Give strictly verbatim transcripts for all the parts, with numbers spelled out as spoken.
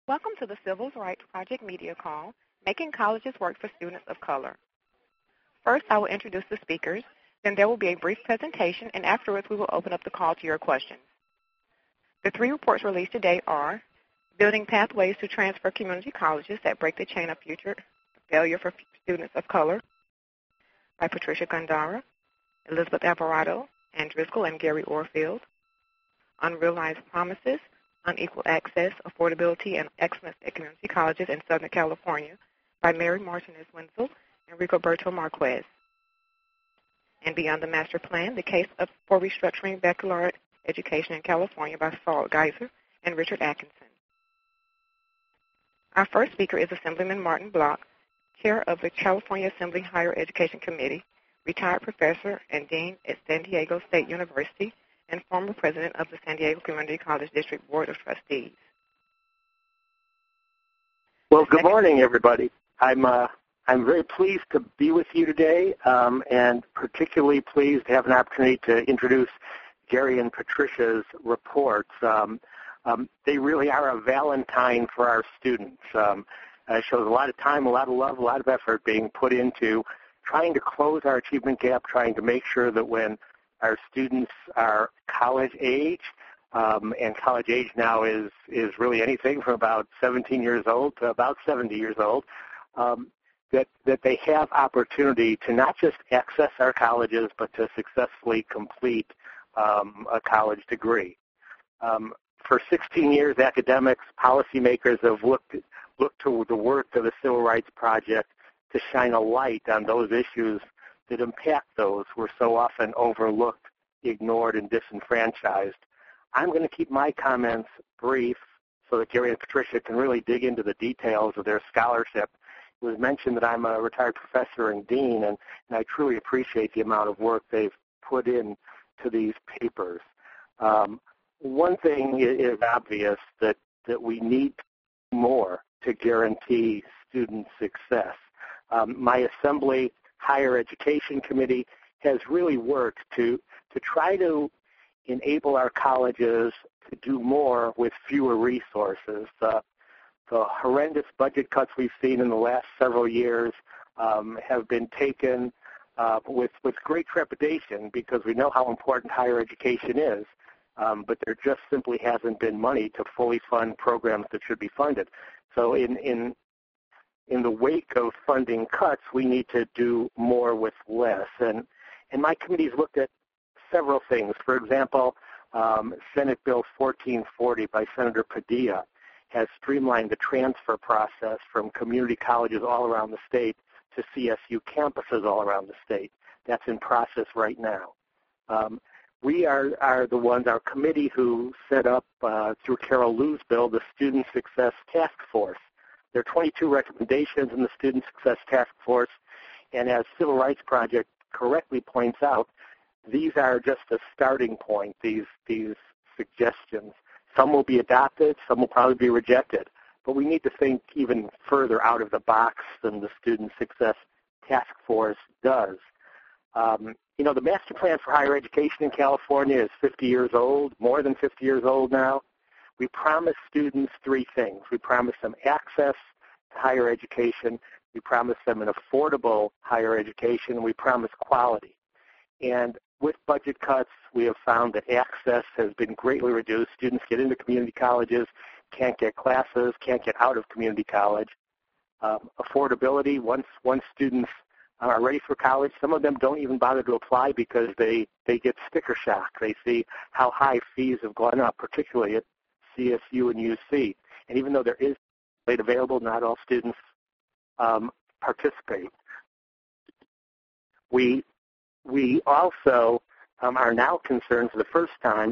Welcome to the Civil Rights Project media call, Making Colleges Work for Students of Color. First, I will introduce the speakers, then there will be a brief presentation, and afterwards we will open up the call to your questions. The three reports released today are Building Pathways to Transfer Community Colleges that Break the Chain of Future Failure for Students of Color by Patricia Gandara, Elizabeth Alvarado, Ann Driscoll, and Gary Orfield. Unrealized Promises, Unequal Access, Affordability, and Excellence at Community Colleges in Southern California by Mary Martinez Wenzel and Rigoberto Marquez. And Beyond the Master Plan, The Case of, for Restructuring Baccalaureate Education in California by Saul Geiser and Richard Atkinson. Our first speaker is Assemblyman Martin Block, Chair of the California Assembly Higher Education Committee, retired professor and dean at San Diego State University, and former president of the San Diego Community College District Board of Trustees. Well, good morning, everybody. I'm uh, I'm very pleased to be with you today, um, and particularly pleased to have an opportunity to introduce Gary and Patricia's reports. Um, um, they really are a Valentine for our students. Um, it shows a lot of time, a lot of love, a lot of effort being put into trying to close our achievement gap, trying to make sure that when our students are college age, um, and college age now is, is really anything from about seventeen years old to about seventy years old, um, that, that they have opportunity to not just access our colleges, but to successfully complete um, a college degree. Um, for sixteen years, academics, policymakers have looked, looked to the work of the Civil Rights Project to shine a light on those issues that impact those who are so often overlooked, ignored, and disenfranchised. I'm going to keep my comments brief so that Gary and Patricia can really dig into the details of their scholarship. It was mentioned that I'm a retired professor and dean, and, and I truly appreciate the amount of work they've put in to these papers. Um, one thing is obvious, that, that we need more to guarantee student success. Um, my assembly Higher Education Committee has really worked to, to try to enable our colleges to do more with fewer resources. Uh, the horrendous budget cuts we've seen in the last several years um, have been taken uh, with, with great trepidation, because we know how important higher education is, um, but there just simply hasn't been money to fully fund programs that should be funded. So in, in In the wake of funding cuts, we need to do more with less. And, and my committee's looked at several things. For example, um, Senate Bill fourteen forty by Senator Padilla has streamlined the transfer process from community colleges all around the state to C S U campuses all around the state. That's in process right now. Um, we are, are the ones, our committee, who set up, uh, through Carol Liu's bill, the Student Success Task Force. There are twenty-two recommendations in the Student Success Task Force, and as Civil Rights Project correctly points out, these are just a starting point, these, these suggestions. Some will be adopted, some will probably be rejected, but we need to think even further out of the box than the Student Success Task Force does. Um, you know, the Master Plan for Higher Education in California is fifty years old, more than fifty years old now. We promise students three things. We promise them access to higher education. We promise them an affordable higher education. And we promise quality. And with budget cuts, we have found that access has been greatly reduced. Students get into community colleges, can't get classes, can't get out of community college. Um, affordability, once, once students are ready for college, some of them don't even bother to apply because they, they get sticker shock. They see how high fees have gone up, particularly at C S U and U C. And even though there is aid available, not all students um, participate. We, we also um, are now concerned for the first time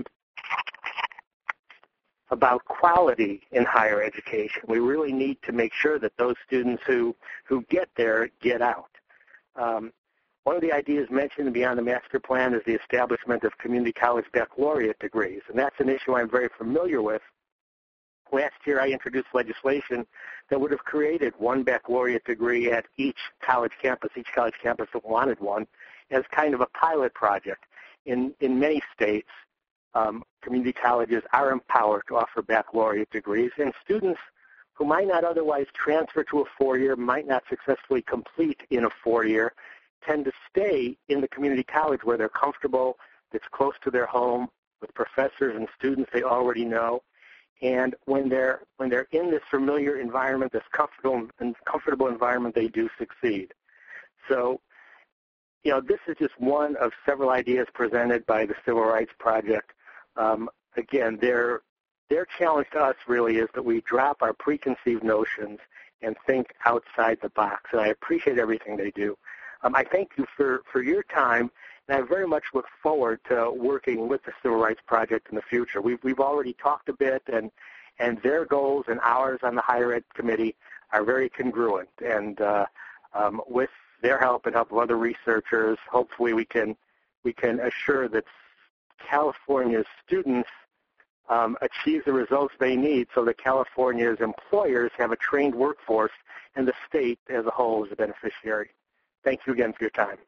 about quality in higher education. We really need to make sure that those students who, who get there get out. Um, one of the ideas mentioned Beyond the Master Plan is the establishment of community college baccalaureate degrees, and that's an issue I'm very familiar with. Last year I introduced legislation that would have created one baccalaureate degree at each college campus, each college campus that wanted one, as kind of a pilot project. In, in many states, um, community colleges are empowered to offer baccalaureate degrees, and students who might not otherwise transfer to a four-year, might not successfully complete in a four-year, tend to stay in the community college where they're comfortable, that's close to their home, with professors and students they already know. And when they're when they're in this familiar environment, this comfortable and comfortable environment, they do succeed. So, you know, this is just one of several ideas presented by the Civil Rights Project. Um, again, their their challenge to us really is that we drop our preconceived notions and think outside the box. And I appreciate everything they do. Um, I thank you for, for your time, and I very much look forward to working with the Civil Rights Project in the future. We've, we've already talked a bit, and, and their goals and ours on the Higher Ed Committee are very congruent. And uh, um, with their help and help of other researchers, hopefully we can, we can assure that California's students um, achieve the results they need so that California's employers have a trained workforce and the state as a whole is a beneficiary. Thank you again for your time.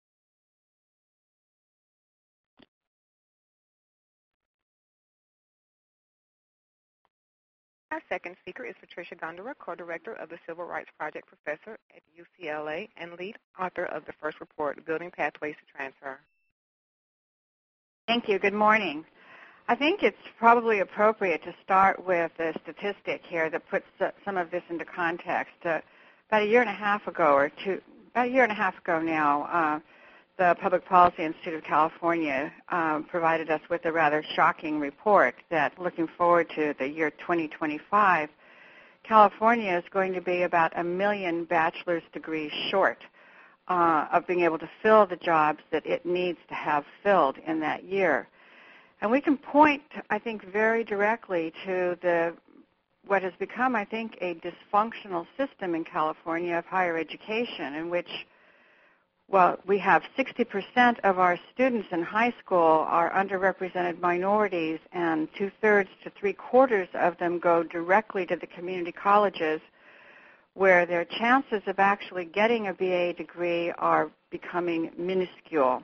Our second speaker is Patricia Gondera, co-director of the Civil Rights Project, professor at U C L A, and lead author of the first report, Building Pathways to Transfer. Thank you. Good morning. I think it's probably appropriate to start with a statistic here that puts some of this into context. Uh, about a year and a half ago, or two, about a year and a half ago now, uh, the Public Policy Institute of California uh, provided us with a rather shocking report that, looking forward to the year twenty twenty-five, California is going to be about a million bachelor's degrees short uh, of being able to fill the jobs that it needs to have filled in that year. And we can point, I think, very directly to the what has become, I think, a dysfunctional system in California of higher education, in which, well, we have sixty percent of our students in high school are underrepresented minorities, and two-thirds to three-quarters of them go directly to the community colleges, where their chances of actually getting a B A degree are becoming minuscule.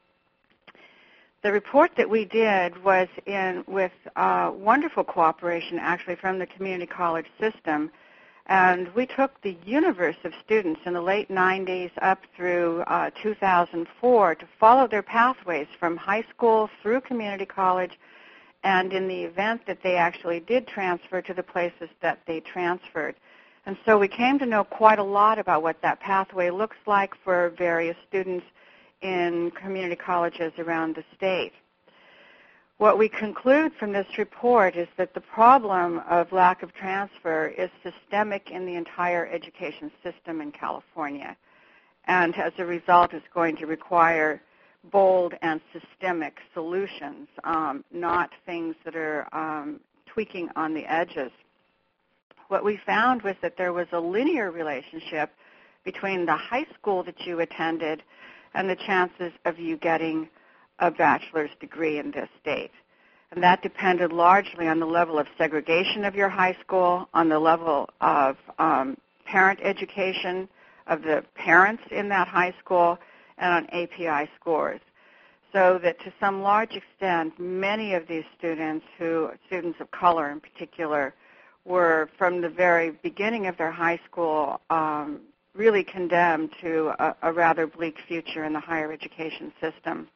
The report that we did was in with uh, wonderful cooperation, actually, from the community college system. And we took the universe of students in the late nineties up through uh, two thousand four to follow their pathways from high school through community college, and in the event that they actually did transfer, to the places that they transferred. And so we came to know quite a lot about what that pathway looks like for various students in community colleges around the state. What we conclude from this report is that the problem of lack of transfer is systemic in the entire education system in California, and as a result is going to require bold and systemic solutions, um, not things that are um, tweaking on the edges. What we found was that there was a linear relationship between the high school that you attended and the chances of you getting a bachelor's degree in this state. And that depended largely on the level of segregation of your high school, on the level of um, parent education of the parents in that high school, and on A P I scores. So that to some large extent, many of these students, who students of color in particular, were from the very beginning of their high school um, really condemned to a, a rather bleak future in the higher education system.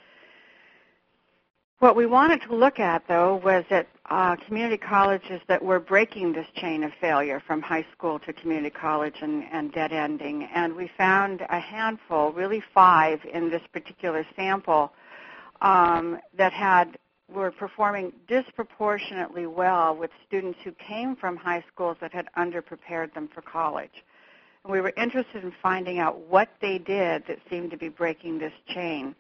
What we wanted to look at, though, was at uh, community colleges that were breaking this chain of failure from high school to community college and, and dead-ending. And we found a handful, really five in this particular sample, um, that had were performing disproportionately well with students who came from high schools that had underprepared them for college. And we were interested in finding out what they did that seemed to be breaking this chain.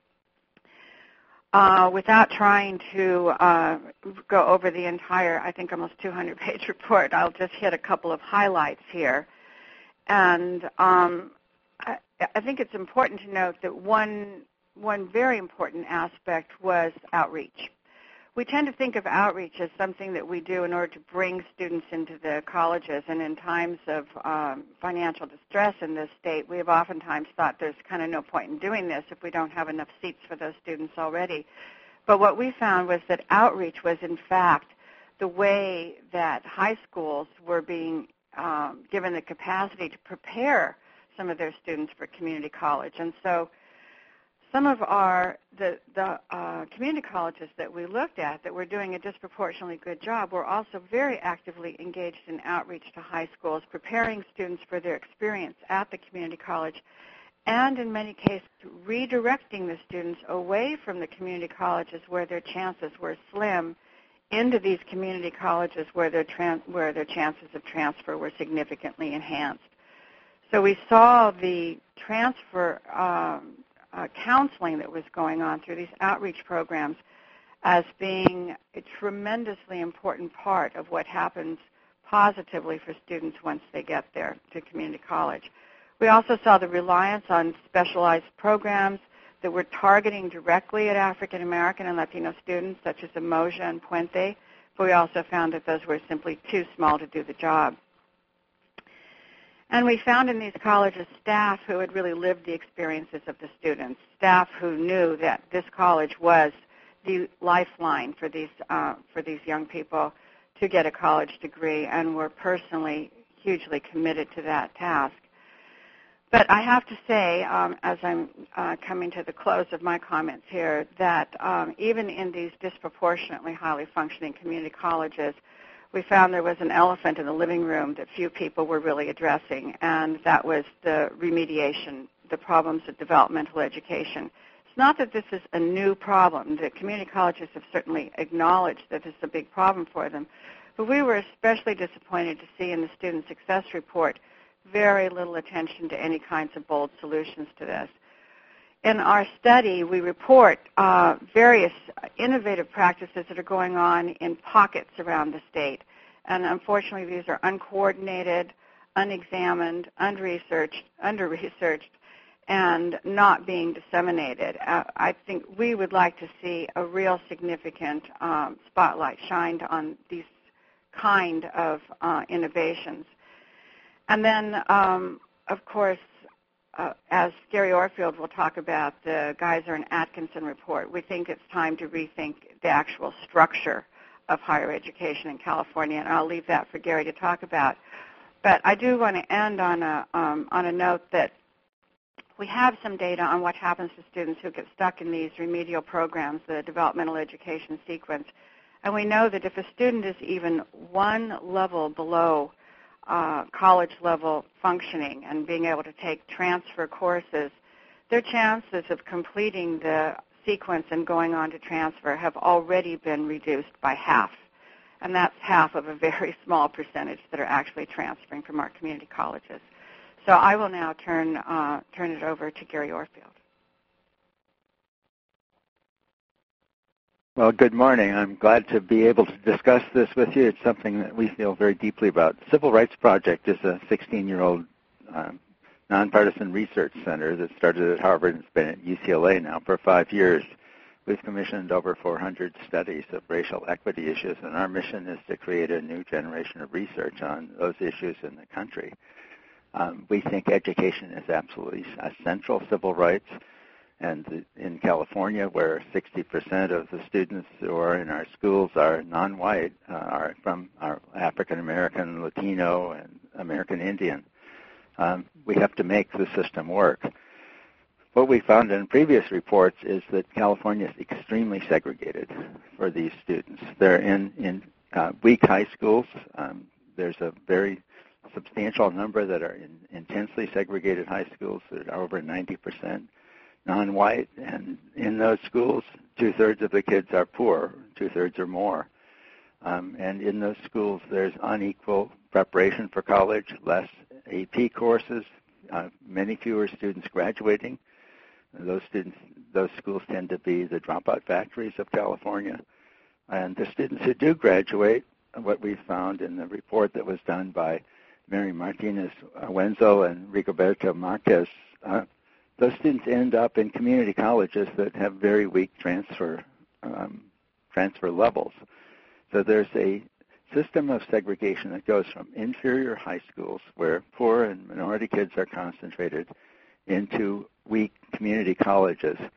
Uh, without trying to uh, go over the entire, I think, almost two hundred page report, I'll just hit a couple of highlights here. And um, I, I think it's important to note that one, one very important aspect was outreach. We tend to think of outreach as something that we do in order to bring students into the colleges, and in times of um, financial distress in this state, we have oftentimes thought there's kind of no point in doing this if we don't have enough seats for those students already. But what we found was that outreach was, in fact, the way that high schools were being um, given the capacity to prepare some of their students for community college. And so some of our, the, the uh, community colleges that we looked at that were doing a disproportionately good job were also very actively engaged in outreach to high schools, preparing students for their experience at the community college, and in many cases redirecting the students away from the community colleges where their chances were slim into these community colleges where their, tran- where their chances of transfer were significantly enhanced. So we saw the transfer um, uh, counseling that was going on through these outreach programs as being a tremendously important part of what happens positively for students once they get there to community college. We also saw the reliance on specialized programs that were targeting directly at African American and Latino students, such as Umoja and Puente, but we also found that those were simply too small to do the job. And we found in these colleges staff who had really lived the experiences of the students, staff who knew that this college was the lifeline for these, uh, for these young people to get a college degree and were personally hugely committed to that task. But I have to say, um, as I'm uh, coming to the close of my comments here, that um, even in these disproportionately highly functioning community colleges, we found there was an elephant in the living room that few people were really addressing, and that was the remediation, the problems of developmental education. It's not that this is a new problem. The community colleges have certainly acknowledged that this is a big problem for them, but we were especially disappointed to see in the Student Success Report very little attention to any kinds of bold solutions to this. In our study, we report uh, various innovative practices that are going on in pockets around the state. And unfortunately, these are uncoordinated, unexamined, under-researched, under-researched, and not being disseminated. Uh, I think we would like to see a real significant um, spotlight shined on these kind of uh, innovations. And then, um, of course, uh, as Gary Orfield will talk about the Geiser and Atkinson report, we think it's time to rethink the actual structure of higher education in California, and I'll leave that for Gary to talk about. But I do want to end on a, um, on a note that we have some data on what happens to students who get stuck in these remedial programs, the developmental education sequence, and we know that if a student is even one level below Uh, college-level functioning and being able to take transfer courses, their chances of completing the sequence and going on to transfer have already been reduced by half. And that's half of a very small percentage that are actually transferring from our community colleges. So I will now turn, uh, turn it over to Gary Orfield. Well, good morning. I'm glad to be able to discuss this with you. It's something that we feel very deeply about. Civil Rights Project is a sixteen-year-old um, nonpartisan research center that started at Harvard and has been at U C L A now for five years. We've commissioned over four hundred studies of racial equity issues, and our mission is to create a new generation of research on those issues in the country. Um, we think education is absolutely essential, civil rights. And in California, where sixty percent of the students who are in our schools are non-white, uh, are from our African American, Latino, and American Indian, um, we have to make the system work. What we found in previous reports is that California is extremely segregated for these students. They're in, in uh, weak high schools. Um, there's a very substantial number that are in intensely segregated high schools that are over ninety percent. Non-white, and in those schools, two-thirds of the kids are poor, two-thirds or more. Um, and in those schools, there's unequal preparation for college, less A P courses, uh, many fewer students graduating. And those students, those schools tend to be the dropout factories of California. And the students who do graduate, what we found in the report that was done by Mary Martinez-Wenzel and Rigoberto Marquez, uh, those students end up in community colleges that have very weak transfer um, transfer levels. So there's a system of segregation that goes from inferior high schools, where poor and minority kids are concentrated, into weak community colleges.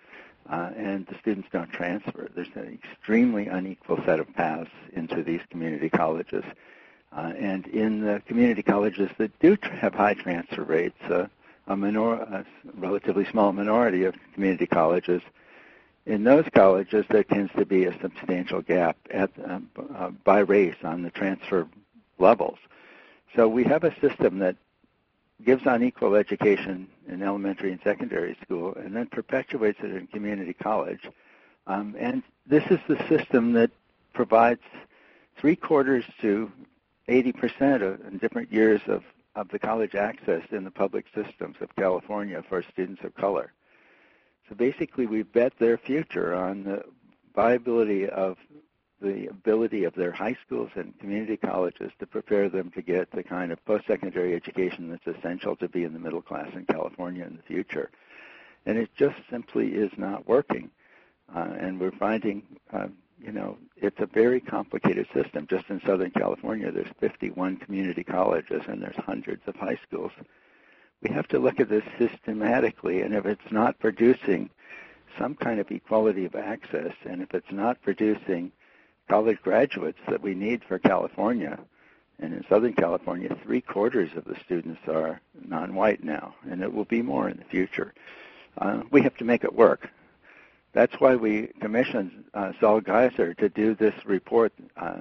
uh, and the students don't transfer. There's an extremely unequal set of paths into these community colleges. Uh, and in the community colleges that do tr- have high transfer rates, uh, a, minor- a relatively small minority of community colleges, in those colleges there tends to be a substantial gap at, uh, uh, by race on the transfer levels. So we have a system that gives unequal education in elementary and secondary school and then perpetuates it in community college. Um, and this is the system that provides three quarters to eighty percent of, in different years of, of the college access in the public systems of California for students of color. So basically we bet their future on the viability of the ability of their high schools and community colleges to prepare them to get the kind of post-secondary education that's essential to be in the middle class in California in the future. And it just simply is not working. Uh, and we're finding, uh, you know, it's a very complicated system. Just in Southern California, there's fifty-one community colleges and there's hundreds of high schools. We have to look at this systematically, and if it's not producing some kind of equality of access, and if it's not producing college graduates that we need for California, and in Southern California, three quarters of the students are non-white now, and it will be more in the future. Uh, we have to make it work. That's why we commissioned uh, Saul Geiser to do this report uh,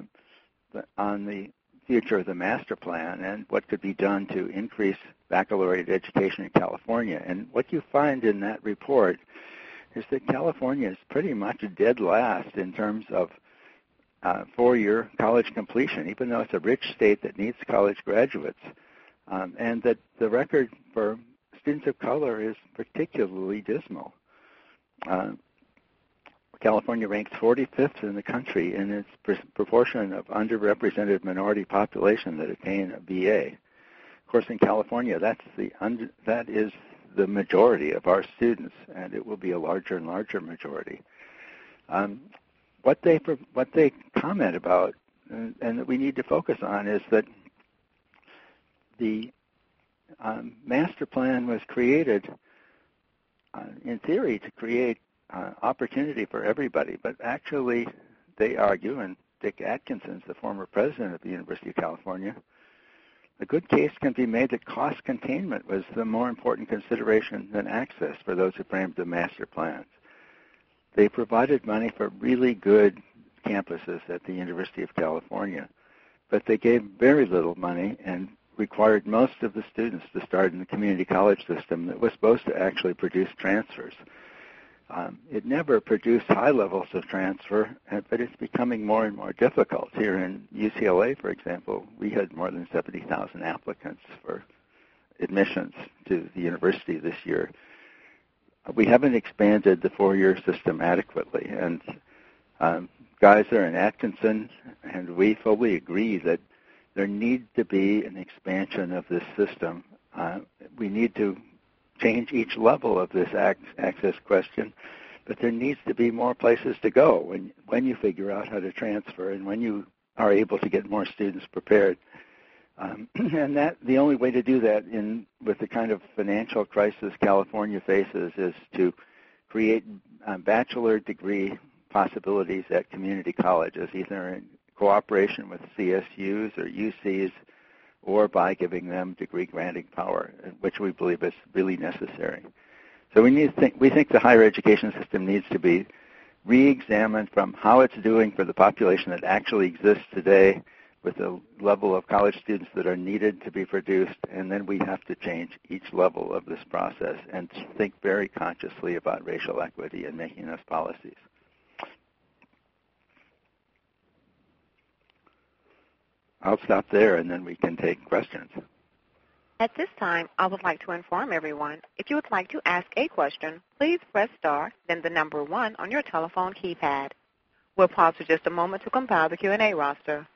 on the future of the master plan and what could be done to increase baccalaureate education in California. And what you find in that report is that California is pretty much dead last in terms of uh, four-year college completion, even though it's a rich state that needs college graduates, um, and that the record for students of color is particularly dismal. Uh, California ranks forty-fifth in the country in its pr- proportion of underrepresented minority population that attain a B A. Of course, in California, that's the under, that is the majority of our students, and it will be a larger and larger majority. Um, what they what they comment about, and, and that we need to focus on, is that the um, master plan was created, uh, in theory, to create Uh, opportunity for everybody, but actually they argue, and Dick Atkinson's the former president of the University of California, a good case can be made that cost containment was the more important consideration than access for those who framed the master plans. They provided money for really good campuses at the University of California, but they gave very little money and required most of the students to start in the community college system that was supposed to actually produce transfers. Um, it never produced high levels of transfer, but it's becoming more and more difficult. Here in U C L A, for example, we had more than seventy thousand applicants for admissions to the university this year. We haven't expanded the four-year system adequately, and um, Geiser and Atkinson and we fully agree that there needs to be an expansion of this system. Uh, we need to change each level of this access question, but there needs to be more places to go when when you figure out how to transfer and when you are able to get more students prepared. Um, and that the only way to do that in with the kind of financial crisis California faces is to create uh, bachelor degree possibilities at community colleges, either in cooperation with C S Us or U Cs, or by giving them degree granting power, which we believe is really necessary. So we need to think, we think the higher education system needs to be re-examined from how it's doing for the population that actually exists today with the level of college students that are needed to be produced, and then we have to change each level of this process and think very consciously about racial equity in making those policies. I'll stop there, and then we can take questions. At this time, I would like to inform everyone, if you would like to ask a question, please press star, then the number one on your telephone keypad. We'll pause for just a moment to compile the Q and A roster.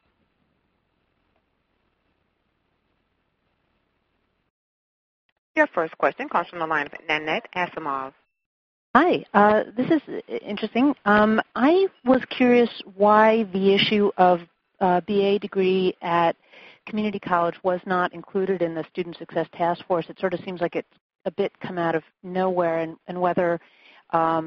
Your first question comes from the line of Nanette Asimov. Hi, uh, this is interesting. Um, I was curious why the issue of Uh, B A degree at community college was not included in the Student Success Task Force. It sort of seems like it's a bit come out of nowhere, and, and whether um,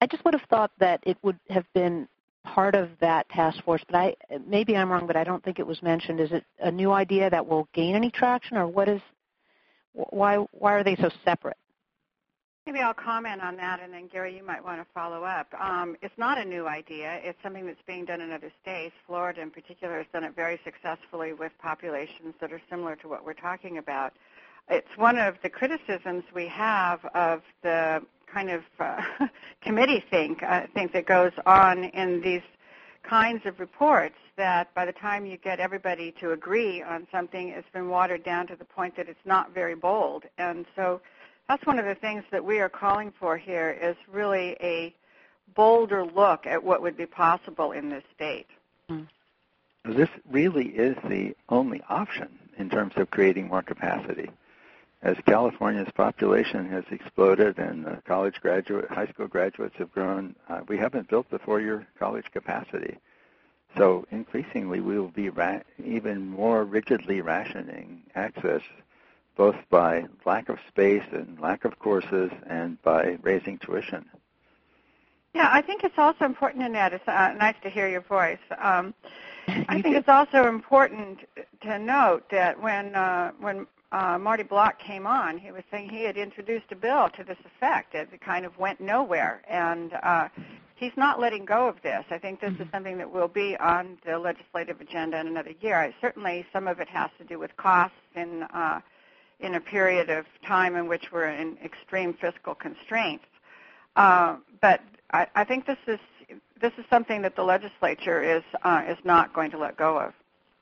I just would have thought that it would have been part of that task force, but I maybe I'm wrong, but I don't think it was mentioned. Is it a new idea that will gain any traction, or what is why why are they so separate? Maybe I'll comment on that, and then, Gary, you might want to follow up. Um, it's not a new idea. It's something that's being done in other states. Florida, in particular, has done it very successfully with populations that are similar to what we're talking about. It's one of the criticisms we have of the kind of uh, committee think, uh, think that goes on in these kinds of reports, that by the time you get everybody to agree on something, it's been watered down to the point that it's not very bold. And so that's one of the things that we are calling for here, is really a bolder look at what would be possible in this state. Mm. This really is the only option in terms of creating more capacity. As California's population has exploded and uh, college graduate, high school graduates have grown, uh, we haven't built the four-year college capacity. So increasingly, we will be ra- even more rigidly rationing access, both by lack of space and lack of courses and by raising tuition. Yeah, I think it's also important, Annette. It's uh, nice to hear your voice. Um, I think it's also important to note that when uh, when uh, Marty Block came on, he was saying he had introduced a bill to this effect. It kind of went nowhere, and uh, he's not letting go of this. I think this is something that will be on the legislative agenda in another year. I, certainly, some of it has to do with costs in uh, in a period of time in which we're in extreme fiscal constraints. Uh, but I, I think this is this is something that the legislature is uh, is not going to let go of.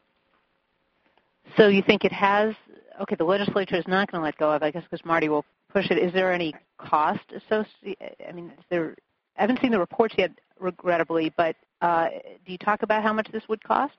So you think it has? Okay, the legislature is not going to let go of, I guess, because Marty will push it. Is there any cost associated? I mean, is there? I haven't seen the reports yet, regrettably, but uh, do you talk about how much this would cost?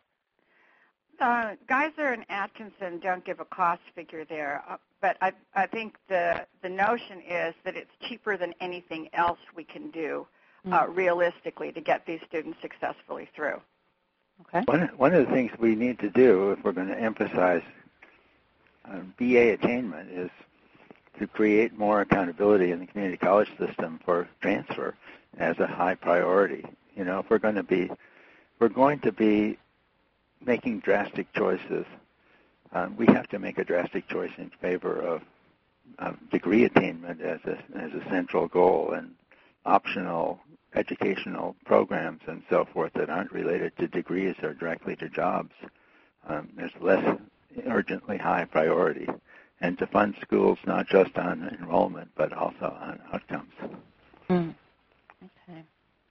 Uh, Geiser and Atkinson don't give a cost figure there, uh, but I, I think the the notion is that it's cheaper than anything else we can do uh, mm-hmm. realistically to get these students successfully through. Okay. One, one of the things we need to do if we're going to emphasize uh, B A attainment is to create more accountability in the community college system for transfer as a high priority. You know, if we're going to be, we're going to be making drastic choices, um, we have to make a drastic choice in favor of uh, degree attainment as a, as a central goal, and optional educational programs and so forth that aren't related to degrees or directly to jobs. Um, there's less urgently high priority, and to fund schools not just on enrollment but also on outcomes. Mm. Okay.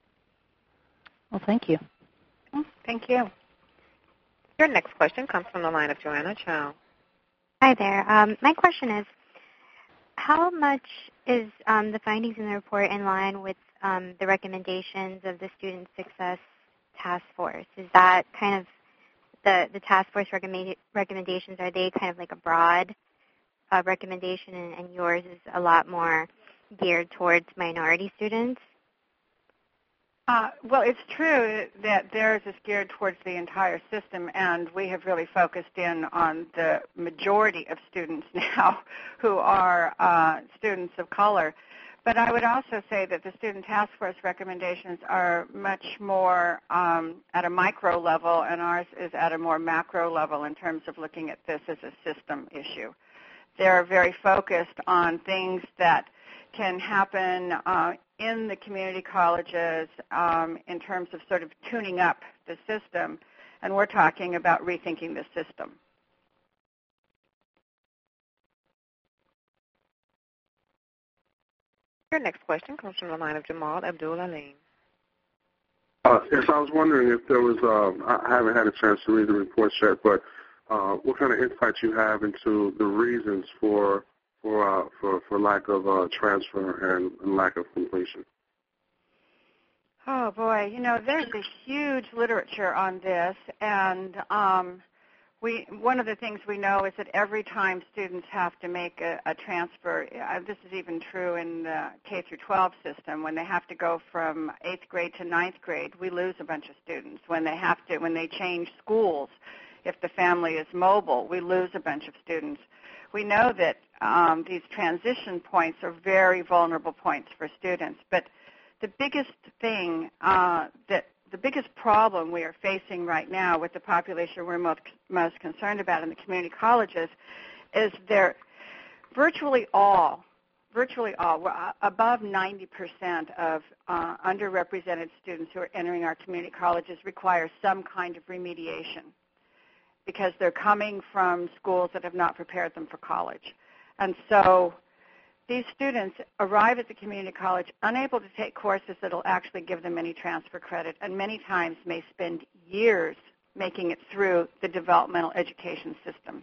Well, thank you. Thank you. Your next question comes from the line of Joanna Chow. Hi there. Um, my question is, how much is um, the findings in the report in line with um, the recommendations of the Student Success Task Force? Is that kind of the, the task force recommend, recommendations, are they kind of like a broad uh, recommendation, and, and yours is a lot more geared towards minority students? Uh, well, it's true that theirs is geared towards the entire system, and we have really focused in on the majority of students now who are uh, students of color. But I would also say that the Student Task Force recommendations are much more um, at a micro level, and ours is at a more macro level in terms of looking at this as a system issue. They're very focused on things that can happen uh, in the community colleges um, in terms of sort of tuning up the system, and we're talking about rethinking the system. Your next question comes from the line of Jamal Abdul-Alim. Uh, yes, I was wondering if there was, uh, I haven't had a chance to read the report yet, but uh, what kind of insights you have into the reasons for for uh, for, for lack of uh, transfer and, and lack of completion? Oh, boy. You know, there's a huge literature on this, and um, we one of the things we know is that every time students have to make a, a transfer, uh, this is even true in the K through twelve system, when they have to go from eighth grade to ninth grade, we lose a bunch of students. When they have to, when they change schools, if the family is mobile, we lose a bunch of students. We know that um, these transition points are very vulnerable points for students, but the biggest thing uh, that the biggest problem we are facing right now with the population we're most, most concerned about in the community colleges is they're virtually all, virtually all, above ninety percent of uh, underrepresented students who are entering our community colleges require some kind of remediation because they're coming from schools that have not prepared them for college. And so these students arrive at the community college unable to take courses that will actually give them any transfer credit, and many times may spend years making it through the developmental education system.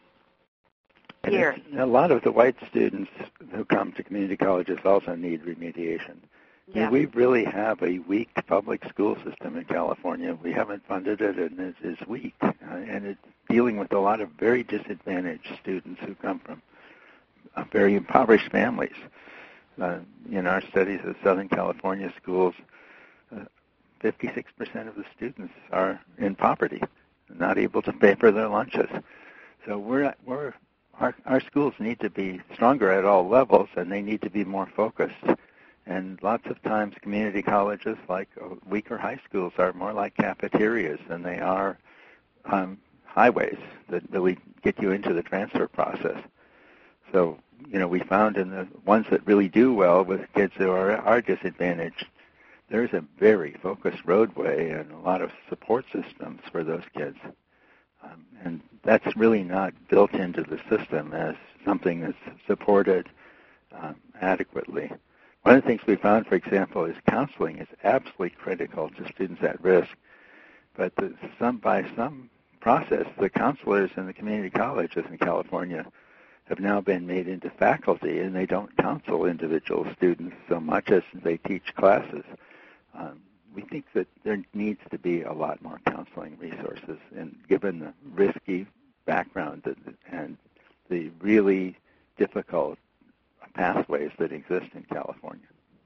And Years. A lot of the white students who come to community colleges also need remediation. Yeah. I mean, we really have a weak public school system in California. We haven't funded it, and it is weak. Uh, and it's dealing with a lot of very disadvantaged students who come from uh, very impoverished families. Uh, in our studies of Southern California schools, uh, fifty-six percent of the students are in poverty, not able to pay for their lunches. So we're we're our, our schools need to be stronger at all levels, and they need to be more focused. And lots of times community colleges, like weaker high schools, are more like cafeterias than they are um, highways that really get you into the transfer process. So, you know, we found in the ones that really do well with kids who are, are disadvantaged, there's a very focused roadway and a lot of support systems for those kids. Um, and that's really not built into the system as something that's supported um, adequately. One of the things we found, for example, is counseling is absolutely critical to students at risk. But the, some, by some process, the counselors in the community colleges in California have now been made into faculty, and they don't counsel individual students so much as they teach classes. Um, we think that there needs to be a lot more counseling resources, and given the risky background that, and the really difficult pathways that exist in California.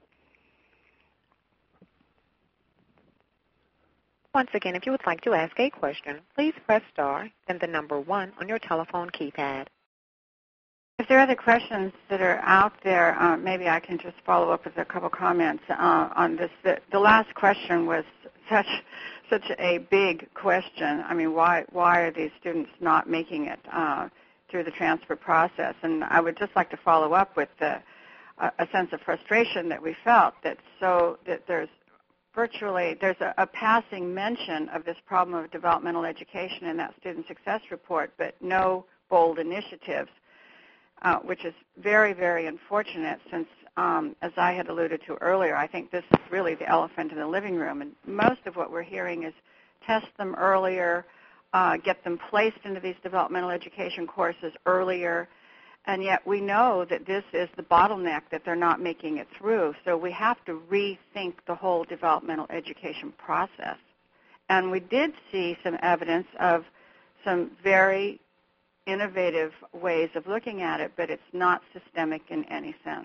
Once again, if you would like to ask a question, please press star, then the number one on your telephone keypad. If there are other questions that are out there, uh, maybe I can just follow up with a couple comments uh, on this. The, the last question was such such a big question. I mean, why why are these students not making it uh, through the transfer process? And I would just like to follow up with the, uh, a sense of frustration that we felt that so that there's virtually there's a, a passing mention of this problem of developmental education in that student success report, but no bold initiatives. Uh, which is very, very unfortunate since, um, as I had alluded to earlier, I think this is really the elephant in the living room. And most of what we're hearing is test them earlier, uh, get them placed into these developmental education courses earlier, and yet we know that this is the bottleneck that they're not making it through. So we have to rethink the whole developmental education process. And we did see some evidence of some very innovative ways of looking at it, but it's not systemic in any sense.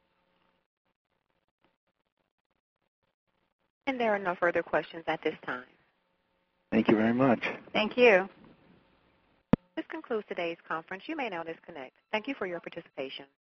And there are no further questions at this time. Thank you very much. Thank you. This concludes today's conference. You may now disconnect. Thank you for your participation.